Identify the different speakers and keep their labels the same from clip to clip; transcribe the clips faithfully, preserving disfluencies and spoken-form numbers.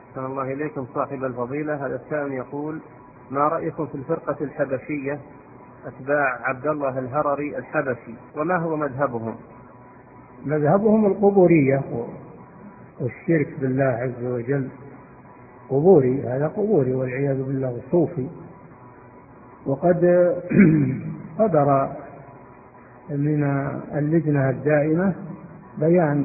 Speaker 1: أحسن الله إليكم صاحب الفضيلة. هذا السائل يقول: ما رأيكم في الفرقة الحبشية أتباع عبد الله الهرري الحبشي، وما هو مذهبهم؟
Speaker 2: مذهبهم القبورية والشرك بالله عز وجل، قبوري، هذا قبوري والعياذ بالله، صوفي. وقد قدر من اللجنة الدائمة بيان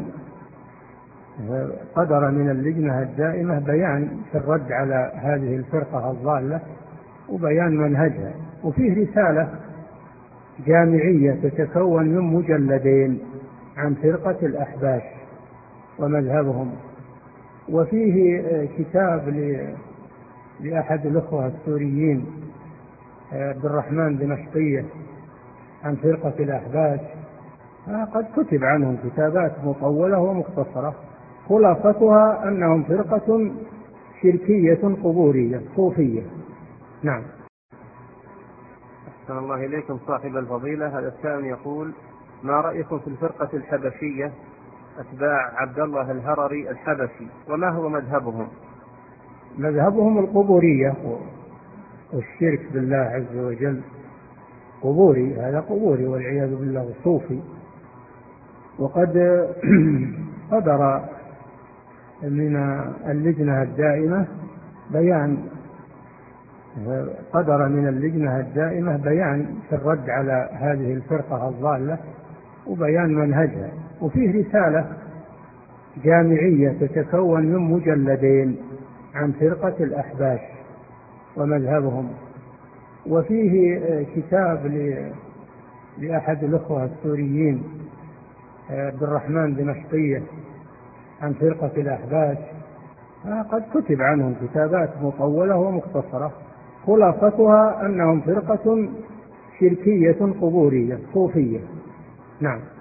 Speaker 2: قدر من اللجنة الدائمة بيان في الرد على هذه الفرقة الضالة وبيان منهجها، وفيه رسالة جامعية تتكون من مجلدين عن فرقة الأحباش ومذهبهم، وفيه كتاب لأحد الأخوة السوريين عبد الرحمن دمشقية عن فرقة الأحباش. قد كتب عنهم كتابات مطولة ومختصرة، خلاصتها أنهم فرقة شركية قبورية صوفية. نعم.
Speaker 1: أحسن الله إليكم صاحب الفضيلة. هذا السائل يقول: ما رأيكم في الفرقة الحبشية أتباع عبد الله الهرري الحبشي، وما هو مذهبهم؟
Speaker 2: مذهبهم القبورية والشرك بالله عز وجل، قبوري، هذا قبوري والعياذ بالله، صوفي. وقد قدر من اللجنة الدائمة بيان قدر من اللجنة الدائمة بيان في الرد على هذه الفرقة الضالة وبيان منهجها، وفيه رسالة جامعية تتكون من مجلدين عن فرقة الأحباش ومذهبهم، وفيه كتاب لأحد الأخوة السوريين عبد الرحمن دمشقية عن فرقة الأحباش. قد كتب عنهم كتابات مطولة ومختصرة، خلاصتها أنهم فرقة شركية قبورية صوفية. نعم.